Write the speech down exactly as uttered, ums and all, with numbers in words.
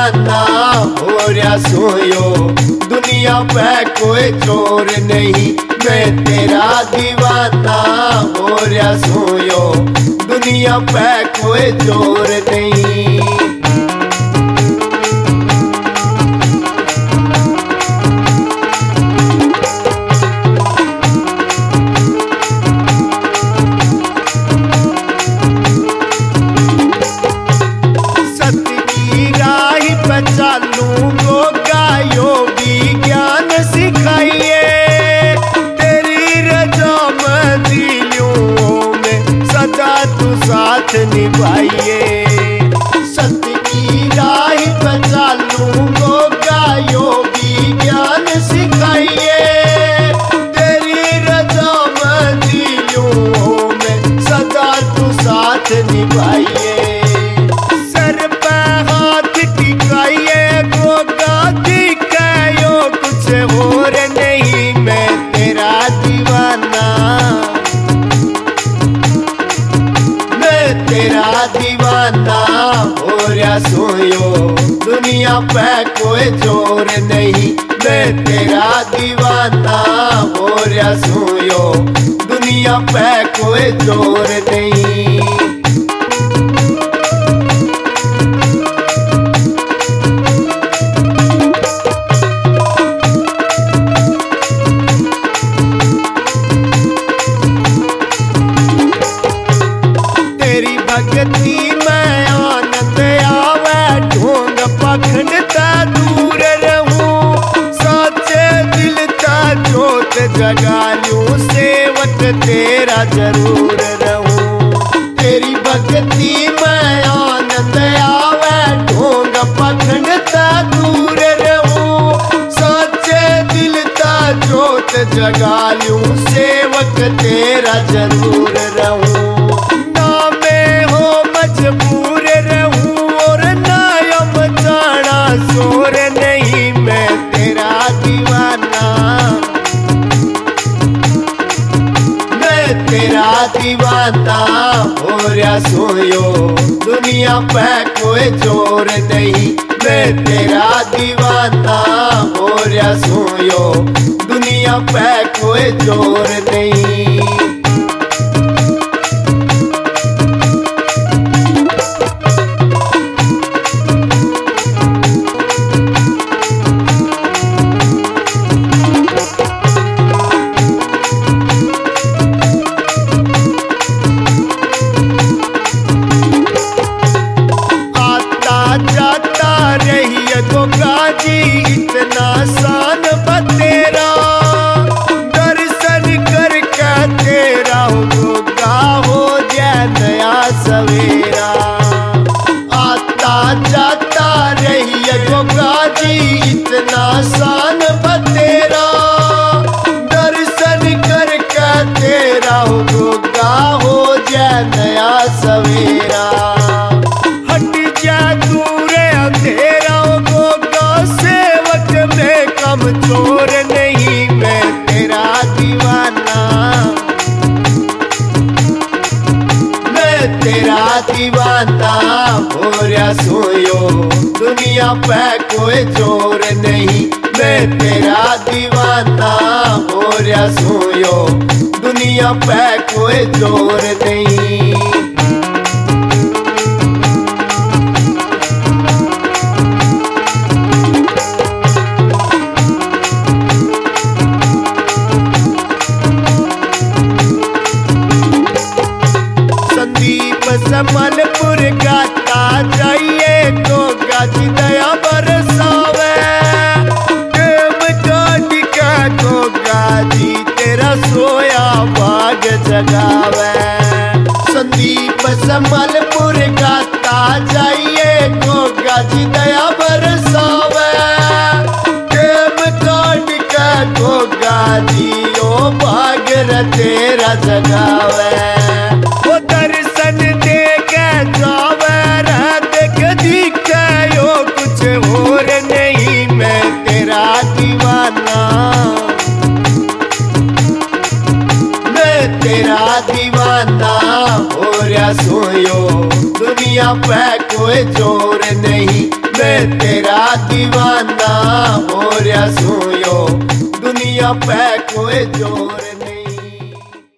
दीवाना हो रहा सोयो, दुनिया पे कोई चोर नहीं। मैं तेरा दीवाना हो रहा सोयो, दुनिया पे कोई चोर नहीं। चालू गो गायो विज्ञान सिखाइए, तेरी रजा मंजिलों में सदा तू साथ निभाइए। सत्य की राह पे चालू गो गायो विज्ञान सिखाइए, तेरी रजा मंजिलों में सदा तू साथ निभाइए। तेरा दीवाना हो रहा सोयो, दुनिया पे कोई जोर नहीं। मैं तेरा दीवाना हो रहा सोयो, दुनिया पे कोई जोर नहीं। भगती में आनंद आवे, ढोंग पखंडता दूर रहूं। सच्चे दिल ता जोत जगा लूं, सेवक तेरा जरूर रहूं। तेरी भगती में आनंद आवे, ढोंग पखंडता दूर रहूं। सच्चे दिल ता जोत जगा लूं, सेवक तेरा जरूर रहूं। मजबूर रहूं और नायम जाना शोर नहीं। मैं तेरा दीवाना, मैं तेरा दीवाना हो रहा सोयो, दुनिया पे कोई जोर नहीं। मैं तेरा दीवाना हो रहा सोयो, दुनिया पे कोई जोर नहीं। जाता रही गोगा जी इतना शान बतेरा, दर्शन करके तेरा गोगा हो जाए नया सवेरा। आता जाता रही गोगा जी इतना शान बतेरा, दर्शन करके तेरा गोगा हो जाए नया सवेरा। चोर नहीं मैं तेरा दीवाना, मैं तेरा दीवाना हो रहा सोयो, दुनिया पे कोई जोर नहीं। मैं तेरा दीवाना हो रहा सोयो, दुनिया पे कोई जोर नहीं। समलपुर गाता जाइए गोगा जी दया बरसावे, प्रेम काट का गोगा जी तेरा सोया बाग जगावे। संदीप समलपुर गाता जाइए गोगा जी दया बरसावे, प्रेम काट का गोगा जी ओ बाग तेरा जगावे। वो दर्शन दे के जावे देख दिखायो कुछ और नहीं। मैं तेरा दीवाना, मैं तेरा दीवाना हो रहा सोयो, दुनिया पे कोई जोर नहीं। मैं तेरा दीवाना हो रहा सूयो दुनिया पे कोई जोर